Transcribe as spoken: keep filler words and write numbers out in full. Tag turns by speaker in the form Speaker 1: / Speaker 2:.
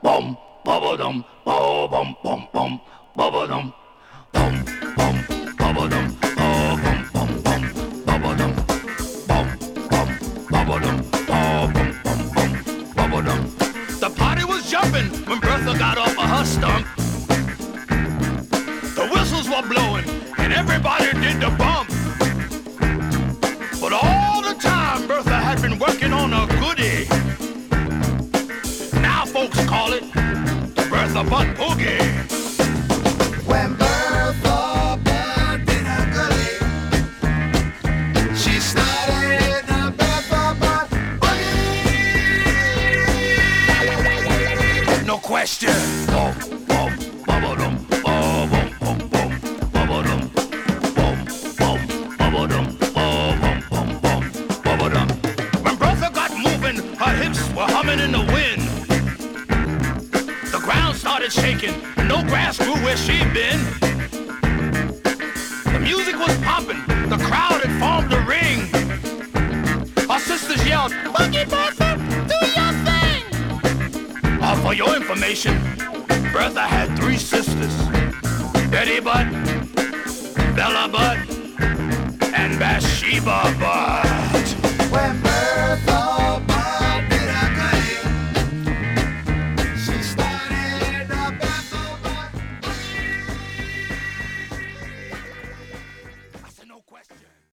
Speaker 1: bum, bubba dum, oh bum bum bum, bubba dum, bum bum, bubba dum, oh bum bum bum, bubba dum, bum bum, bubba dum, oh bum bum bum, bubba dum. The party was jumping when Bertha got off of her stump. The whistles were blowing and everybody did the bump. But all the time Bertha had been working on a goodie. Now folks call it the Bertha Butt Boogie.
Speaker 2: When Bertha Butt did her goodie, she started the Bertha Butt Boogie.
Speaker 1: No question. Bum, bum, bubba-dum, oh, bum, bum, bum, bubba-dum, bum, bum, bubba-dum, oh, bum, bum, bum, bubba-dum. When Bertha got moving, her hips were humming in the wind. The ground started shaking, no grass grew where she'd been. The music was popping, the crowd had formed a ring. Our sisters yelled, Boogie Bertha, do your thing! Uh, for your information, Bertha had three sisters, Betty Butt, Bella Butt, and Bathsheba Butt.
Speaker 2: When